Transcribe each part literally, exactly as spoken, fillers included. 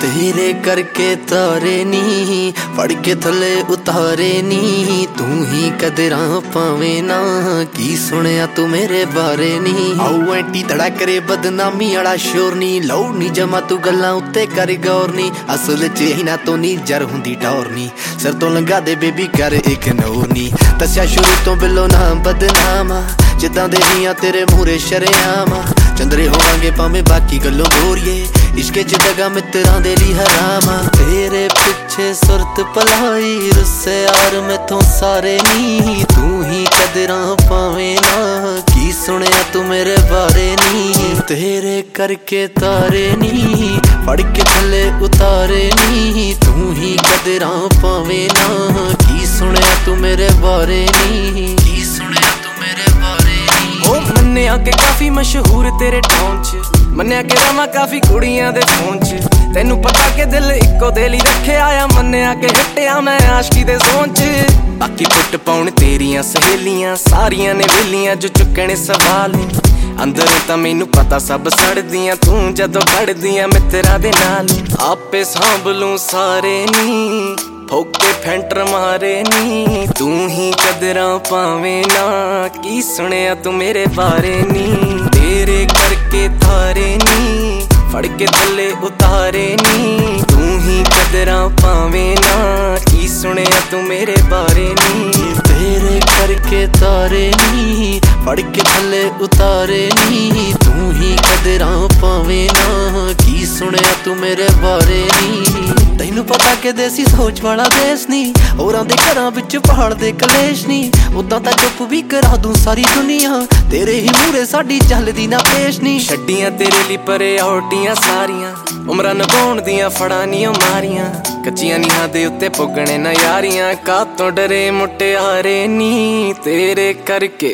तेरे करके तारे नी फड़ के थले उतारे नी तू ही कदरां पावे ना की सुनिया तू मेरे बारे नी आओ एंटी तड़ा करे बदनामी आला शोर नी लौ नी जमा तू गल्लां उत्ते कर गौर नी असल च ही ना तो नी जर हुंदी टौर नी सिर तो लंघा दे बेबी कर इग्नोर नी दस्या शुरू तो बिलो ना बदनामा जिद्दां दे हियां तेरे मूहरे शरेआम चंदरे होवांगे भावें बाकी गल्लों गोरिए इश्के च दगा मित्रां दे ली हराम तेरे पिछे सुरत भलाई रुस्से यार मैथों सारे नी तू ही कदरां पावे ना की सुनिया तू मेरे बारे नी तेरे करके तारे नी फड़ के थले उतारे नी तू ही कदरां पावे ना की सुनिया तू मेरे बारे नी की सुनिया तू मेरे बारे नी ओ मन्निया के काफी मशहूर तेरे टाउन च मन्निया के रवा काफी कुड़ियां दे फोन च तेनू पता के दिल इक्को दिल ही रखे आया मन्निया के हिट्टिया मैं आशकी दे जोन च बाकी पुट पाउण तेरियां सहेलियां सारियां ने वेलियां जो चुकने सवाल अंदर तां मैनू पता सब सड़दियां तू जदों खड़दियां मित्रां दे नाल आपे सांभ लूं सारे नी फोके फैंटर मारे नी तू ही कदरां पावे ना की सुनिया तू मेरे बारे नी तेरे करके तारे नी फड़ के थले उतारे नी तू ही कदरां पावे ना की सुनिया तू मेरे बारे नी तेरे करके तारे नी फड़ के थले उतारे नी तू ही कदरां पावे ना की सुनिया तू मेरे बारे नी तैनू पता के देसी सोच वाला देश नी होरां दे घरां विच पहाड़ दे कलेश नी उदां तां चुप भी करा दूं सारी दुनिया तेरे ही मूहरे साडी चलदी ना पेश नी छड्डियां तेरे लिए परे औटियां सारियां उमरां नभाउण दियां फड़ां नी मारियां कच्चियां नीहां दे उत्ते पुगणे ना यारियां कातों डरे मुटियारे नी तेरे करके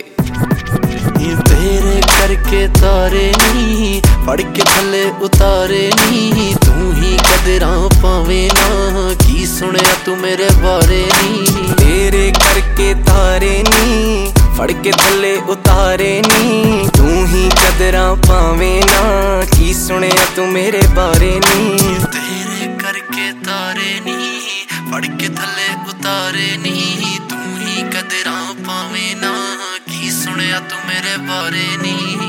तेरे करके तारे नी फड़ के थले उतारे नी तू ही कदरां पावे ना की सुनिया तू मेरे बारे नी तेरे करके तारे नी फड़ के थले उतारे नी तू ही कदरां पावे ना की सुनिया तू मेरे बारे नी तेरे करके तारे नी फड़ के थले उतारे नी तू ही कदरां पावे ना की सुनिया तू मेरे बारे नी।